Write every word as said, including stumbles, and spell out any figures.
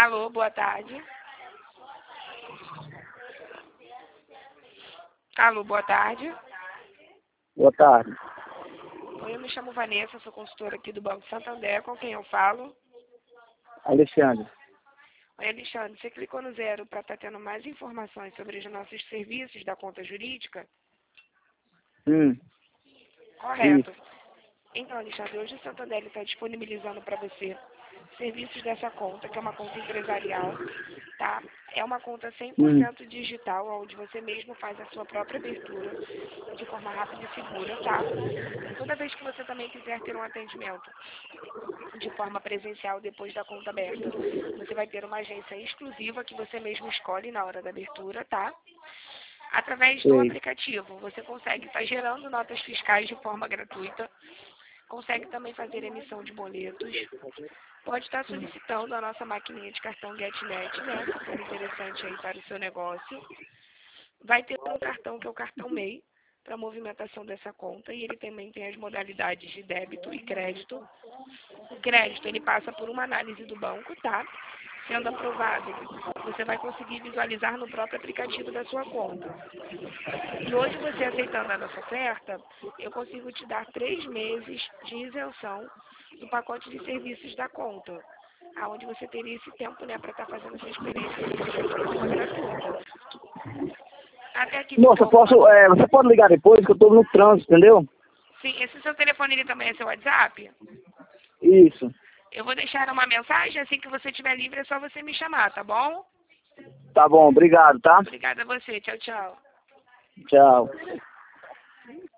Alô, boa tarde. Alô, boa tarde. Boa tarde. Oi, eu me chamo Vanessa, sou consultora aqui do Banco Santander. Com quem eu falo? Alexandre. Oi, Alexandre, você clicou no zero para estar tendo mais informações sobre os nossos serviços da conta jurídica? Hum, Correto. isso. Então, Alexandre, hoje o Santander está disponibilizando para você serviços dessa conta, que é uma conta empresarial, tá? É uma conta cem por Hum, cento digital, onde você mesmo faz a sua própria abertura de forma rápida e segura, tá? Toda vez que você também quiser ter um atendimento de forma presencial depois da conta aberta, você vai ter uma agência exclusiva que você mesmo escolhe na hora da abertura, tá? Através do sei. aplicativo, você consegue estar gerando notas fiscais de forma gratuita, consegue também fazer emissão de boletos, pode estar solicitando a nossa maquininha de cartão GetNet, né, se for interessante aí para o seu negócio. Vai ter um cartão que é o cartão M E I, para movimentação dessa conta, e ele também tem as modalidades de débito e crédito. O crédito, ele passa por uma análise do banco, tá? Sendo aprovado, você vai conseguir visualizar no próprio aplicativo da sua conta. E hoje, você aceitando a nossa oferta, eu consigo te dar três meses de isenção do pacote de serviços da conta, aonde você teria esse tempo, né, para estar fazendo essa experiência com você de forma gratuita. Até aqui Moça, ficou alguma posso, dúvida? é, você pode ligar depois que eu tô no trânsito, entendeu? Sim, esse seu telefone ele também é seu WhatsApp? Isso. Eu vou deixar uma mensagem, assim que você estiver livre é só você me chamar, tá bom? Tá bom, obrigado, tá? Obrigada a você, tchau, tchau. Tchau.